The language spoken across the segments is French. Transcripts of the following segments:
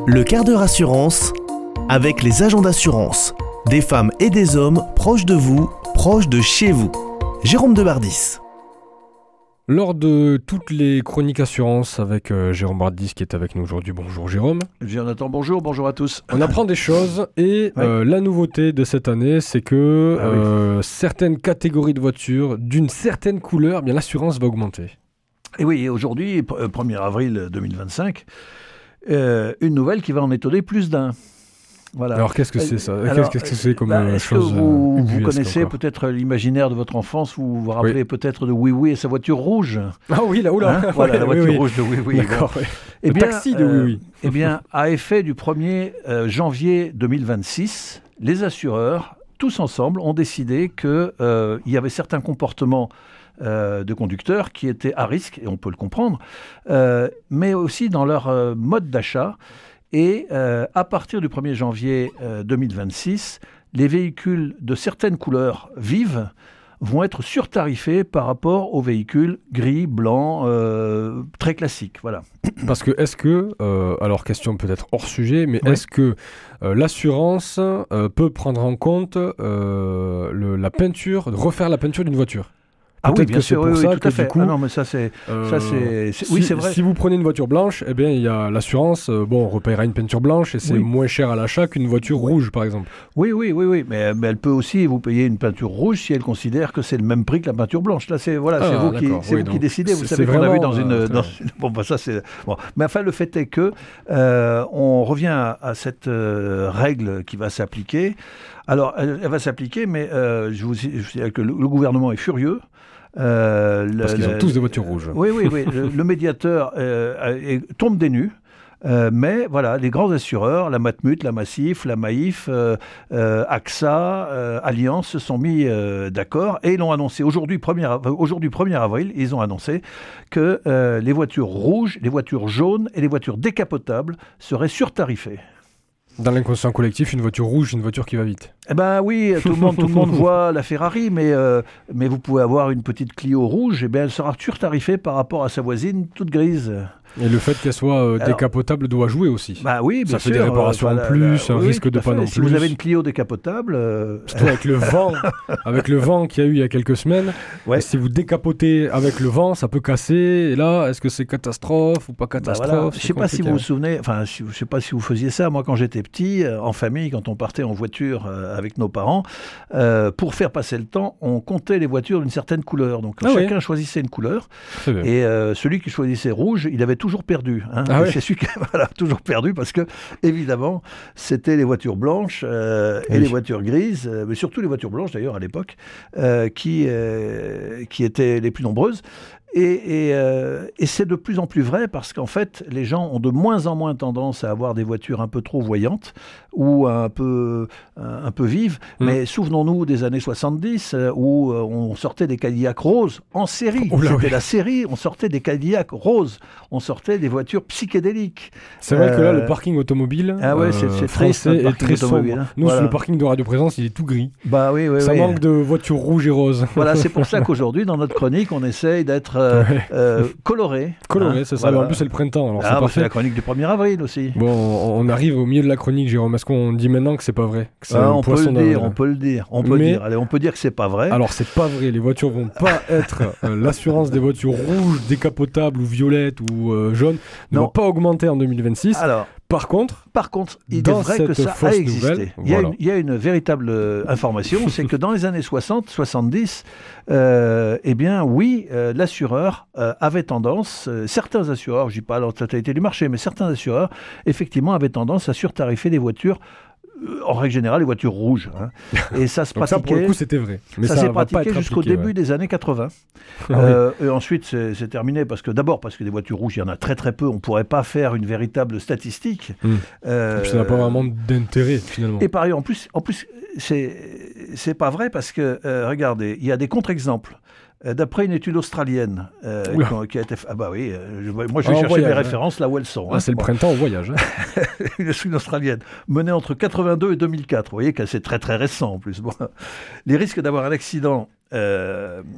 Le quart d'heure assurance avec les agents d'assurance. Des femmes et des hommes proches de vous, proches de chez vous. Jérôme Debardis. Lors de toutes les chroniques assurance avec Jérôme Bardis qui est avec nous aujourd'hui. Bonjour Jérôme. Jonathan, bonjour à tous. On apprend des choses et la nouveauté de cette année, c'est que certaines catégories de voitures d'une certaine couleur, bien l'assurance va augmenter. Et oui, aujourd'hui, 1er avril 2025, une nouvelle qui va en étonner plus d'un. Voilà. Alors qu'est-ce que c'est ça ? Qu'est-ce que c'est comme chose vous connaissez encore peut-être l'imaginaire de votre enfance, vous vous rappelez peut-être de Oui Oui et sa voiture rouge. Ah oui, là, oula. Voilà, la voiture rouge de Oui Oui. D'accord, bon. Le taxi de Oui Oui. Eh bien, à effet du 1er janvier 2026, les assureurs, tous ensemble, ont décidé qu'il y avait certains comportements de conducteurs qui étaient à risque, et on peut le comprendre, mais aussi dans leur mode d'achat. Et à partir du 1er janvier 2026, les véhicules de certaines couleurs vives vont être surtarifés par rapport aux véhicules gris, blancs, très classiques. Voilà. Parce que est-ce que, alors question peut-être hors sujet, mais est-ce que l'assurance peut prendre en compte la peinture, refaire la peinture d'une voiture ? Ah oui, bien que sûr, c'est pour ça tout à que fait. du coup, non, mais ça c'est, oui, c'est vrai. Si vous prenez une voiture blanche, eh bien il y a l'assurance. On repayera une peinture blanche et c'est moins cher à l'achat qu'une voiture rouge, par exemple. Oui, mais elle peut aussi vous payer une peinture rouge si elle considère que c'est le même prix que la peinture blanche. Là, c'est vous qui décidez. Vous savez qu'on a vu dans une. Bon, ça c'est. Bon, mais enfin, le fait est que on revient à cette règle qui va s'appliquer. Alors, elle va s'appliquer, mais je vous dis que le gouvernement est furieux. Parce qu'ils ont tous des voitures rouges. Oui. Le médiateur tombe des nues. Mais voilà, les grands assureurs, la Matmut, la Massif, la Maïf, AXA, Allianz se sont mis d'accord et ils l'ont annoncé aujourd'hui 1er avril, ils ont annoncé que les voitures rouges, les voitures jaunes et les voitures décapotables seraient surtarifées. Dans l'inconscient collectif, une voiture rouge, une voiture qui va vite. Eh ben oui, tout le monde voit la Ferrari, mais vous pouvez avoir une petite Clio rouge, elle sera surtarifée par rapport à sa voisine toute grise. Et le fait qu'elle soit décapotable doit jouer aussi. Bah oui, bien sûr. Ça fait des réparations en plus, un risque de panne en plus. Si vous avez une Clio décapotable... Surtout avec le vent qu'il y a eu il y a quelques semaines, si vous décapotez avec le vent, ça peut casser. Et là, est-ce que c'est catastrophe ou pas catastrophe ? Je ne sais pas si vous vous souvenez, je ne sais pas si vous faisiez ça. Moi, quand j'étais petit, en famille, quand on partait en voiture avec nos parents, pour faire passer le temps, on comptait les voitures d'une certaine couleur. Donc chacun choisissait une couleur. Et celui qui choisissait rouge, il avait toujours perdu. C'est celui qui toujours perdu parce que, évidemment, c'était les voitures blanches et les voitures grises, mais surtout les voitures blanches d'ailleurs à l'époque, qui étaient les plus nombreuses. Et c'est de plus en plus vrai parce qu'en fait, les gens ont de moins en moins tendance à avoir des voitures un peu trop voyantes ou un peu vives. Mais souvenons-nous des années 70 où on sortait des Cadillac roses en série. C'était la série, on sortait des Cadillac roses. On sortait des voitures psychédéliques. C'est vrai que là, le parking automobile c'est français est très sombre. Nous, sur le parking de Radio Présence, il est tout gris. Ça manque de voitures rouges et roses. Voilà, c'est pour ça qu'aujourd'hui, dans notre chronique, on essaye d'être coloré. C'est ça. En plus, c'est le printemps. Alors c'est la chronique du 1er avril aussi. Bon, on arrive au milieu de la chronique, Jérôme. Est-ce qu'on dit maintenant que c'est pas vrai que on peut le dire. Allez, on peut dire que c'est pas vrai. Alors, c'est pas vrai. Les voitures vont pas être l'assurance des voitures rouges, décapotables ou violettes ou jaunes ne va pas augmenter en 2026. Alors, par contre, il est vrai que ça a existé. Il y a une véritable information, c'est que dans les années 60-70, l'assureur avait tendance, certains assureurs, je ne dis pas la totalité du marché, mais certains assureurs, effectivement, avaient tendance à surtarifer des voitures, en règle générale, les voitures rouges. Et ça se pratiquait. Ça, pour le coup, c'était vrai. Mais ça s'est pratiqué jusqu'au début des années 80. Et ensuite, c'est terminé parce que des voitures rouges, il y en a très très peu. On ne pourrait pas faire une véritable statistique. Et puis ça n'a pas vraiment d'intérêt, finalement. Et pareil, en plus, c'est pas vrai parce que, regardez, il y a des contre-exemples. D'après une étude australienne qui a été faite... moi je vais chercher mes références là où elles sont. C'est le printemps au voyage. Une étude australienne menée entre 82 et 2004. Vous voyez que c'est très très récent en plus. Les risques d'avoir un accident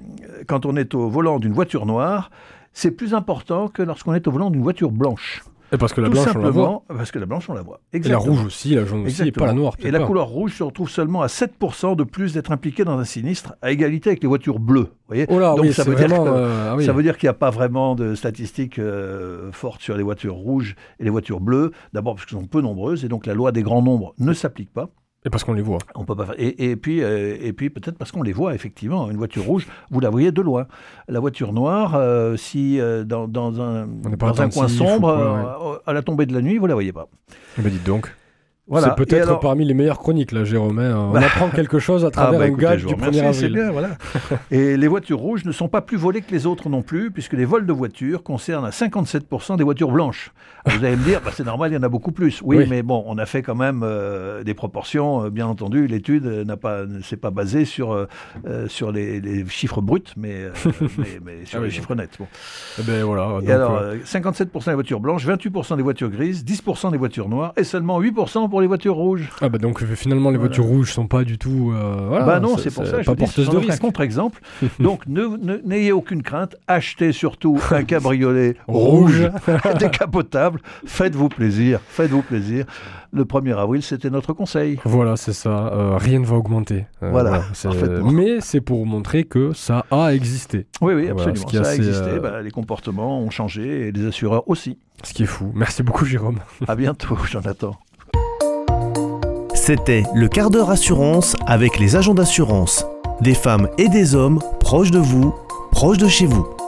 quand on est au volant d'une voiture noire, c'est plus important que lorsqu'on est au volant d'une voiture blanche. Et parce que la Tout blanche, on la voit. simplement parce que la blanche, on la voit. Exactement. Et la rouge aussi, la jaune aussi, et pas la noire. Et la couleur rouge se retrouve seulement à 7% de plus d'être impliquée dans un sinistre, à égalité avec les voitures bleues. Voyez, oh là, donc oui, ça veut dire ça veut dire qu'il n'y a pas vraiment de statistiques fortes sur les voitures rouges et les voitures bleues. D'abord parce qu'elles sont peu nombreuses et donc la loi des grands nombres ne s'applique pas. Et parce qu'on les voit. On peut pas faire. Et puis peut-être parce qu'on les voit, effectivement. Une voiture rouge, vous la voyez de loin. La voiture noire, si dans un coin sombre, à la tombée de la nuit, vous la voyez pas. Mais dites donc. Voilà. C'est peut-être parmi les meilleures chroniques, là, Jérôme. On apprend quelque chose à travers un gag du 1er avril. C'est bien, voilà. Et les voitures rouges ne sont pas plus volées que les autres non plus, puisque les vols de voitures concernent à 57% des voitures blanches. Alors vous allez me dire, c'est normal, il y en a beaucoup plus. Oui, mais bon, on a fait quand même des proportions. Bien entendu, l'étude ne s'est pas basée sur les chiffres bruts, mais sur les chiffres nets. Bon. Et ben voilà. Et alors, 57% des voitures blanches, 28% des voitures grises, 10% des voitures noires, et seulement 8% pour les voitures rouges. Ah bah donc finalement les voitures rouges sont pas du tout non, c'est pour ça je dis c'est un contre-exemple. Donc n'ayez aucune crainte, achetez surtout un cabriolet rouge décapotable, faites-vous plaisir. Le 1er avril, c'était notre conseil. Voilà, c'est ça, rien ne va augmenter. Voilà, mais c'est pour montrer que ça a existé. Oui, absolument, ça a existé, les comportements ont changé et les assureurs aussi. Ce qui est fou. Merci beaucoup Jérôme. À bientôt Jonathan. C'était le quart d'heure assurance avec les agents d'assurance. Des femmes et des hommes proches de vous, proches de chez vous.